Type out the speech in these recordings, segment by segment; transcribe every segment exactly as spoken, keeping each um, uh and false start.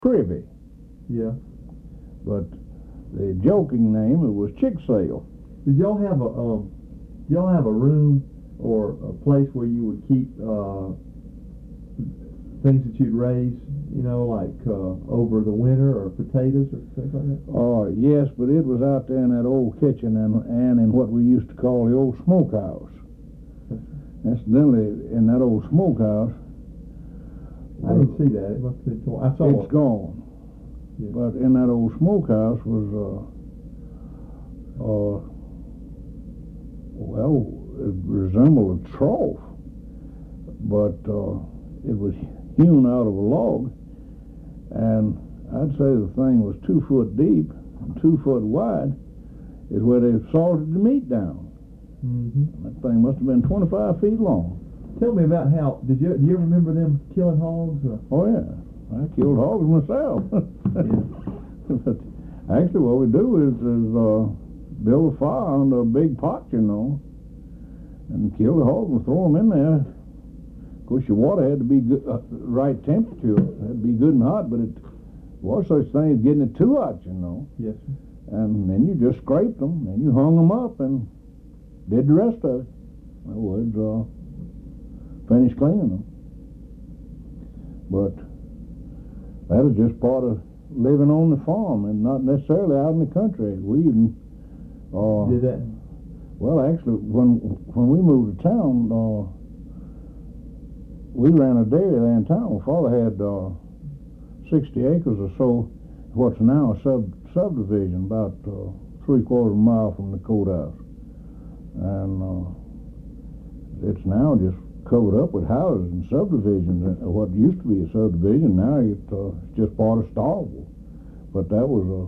Privy. Yeah. But the joking name, it was Chick Sale. Did y'all have a um? Did y'all have a room or a place where you would keep uh, things that you'd raise? You know, like uh, over the winter, or potatoes or things like that. Oh, uh, yes, but it was out there in that old kitchen and and in what we used to call the old smokehouse. Incidentally, in that old smokehouse, I didn't see that. It must have been torn. I saw it's it. gone. Yeah. But in that old smokehouse was, uh, uh, well, it resembled a trough, but uh, it was hewn out of a log, and I'd say the thing was two foot deep and two foot wide, is where they salted the meat down. Mm-hmm. That thing must have been twenty-five feet long. Tell me about how, did you, do you ever remember them killing hogs? Or? Oh, yeah. I killed hogs myself. Yeah. But actually, what we do is, is uh, build a fire under a big pot, you know, and kill the hogs and throw them in there. Of course, your water had to be good, uh, right temperature. It had to be good and hot, but it was such thing as getting it too hot, you know. Yes, sir. And then you just scraped them, and you hung them up and did the rest of it. In other words, uh, finished cleaning them. But that is just part of living on the farm and not necessarily out in the country. We even uh, did that. Well, actually, when when we moved to town, uh, we ran a dairy there in town. My father had uh, sixty acres or so, what's now a sub subdivision, about uh, three quarters of a mile from the courthouse, and uh, it's now just covered up with houses and subdivisions. What used to be a subdivision, now it's uh, just part of Starkville. But that was a,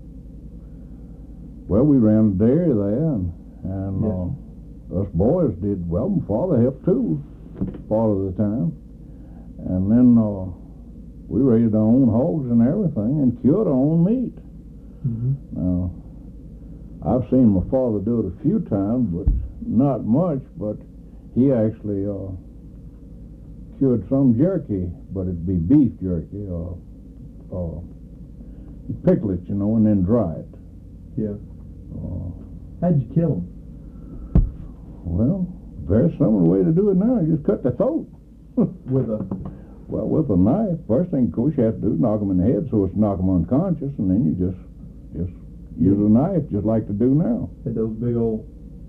well, we ran a dairy there, and, and yes. uh, us boys did, well, my father helped too, part of the time. And then uh, we raised our own hogs and everything and cured our own meat. Mm-hmm. Now, I've seen my father do it a few times, but not much, but he actually uh, cured some jerky, but it'd be beef jerky, or uh, uh, pickle it, you know, and then dry it. Yeah. Uh, How'd you kill them? Well, very similar way to do it now. You just cut the throat. With a? Well, with a knife. First thing, of course, you have to do is knock them in the head so as to knock them unconscious, and then you just just use a knife, just like to do now. Had those big old...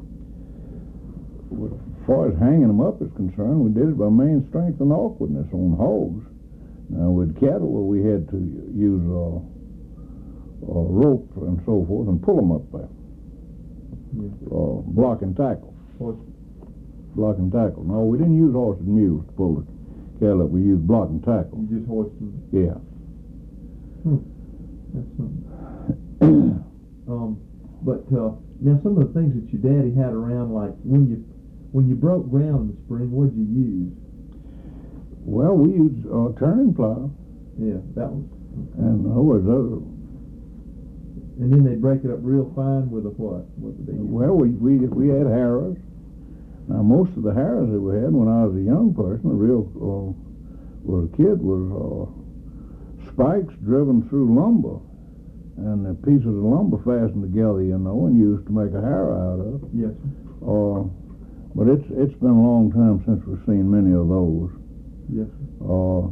As far as hanging them up is concerned, we did it by main strength and awkwardness on hogs. Now, with cattle, well, we had to use uh, uh, rope and so forth and pull them up there. Yeah. Uh, block and tackle. Horse. Block and tackle. No, we didn't use horse and mules to pull the cattle up. We used block and tackle. You just hoisted them? Yeah. Hmm. That's something. um, but uh, now some of the things that your daddy had around, like when you when you broke ground in the spring, what'd you use? Well, we used uh, turning plow. Yeah, that was. And uh, was uh, and then they break it up real fine with a what? What did they use? Well, we we we had harrows. Now, most of the harrows that we had when I was a young person, a real uh, was a kid, was uh, spikes driven through lumber, and the pieces of lumber fastened together, you know, and used to make a harrow out of. Yes. Uh, but it's it's been a long time since we've seen many of those. Yes. Uh,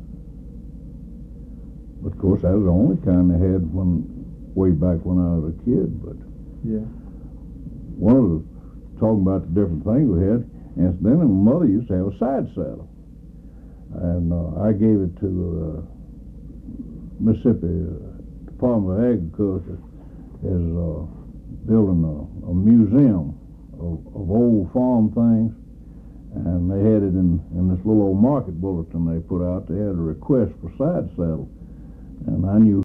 but of course, that was the only kind they had when way back when I was a kid. But yeah, one of the talking about the different things we had, and then my mother used to have a side saddle, and uh, I gave it to the uh, Mississippi uh, Department of Agriculture as uh, building a, a museum of, of old farm things, and they had it in, in this little old market bulletin they put out. They had a request for side saddle, and I knew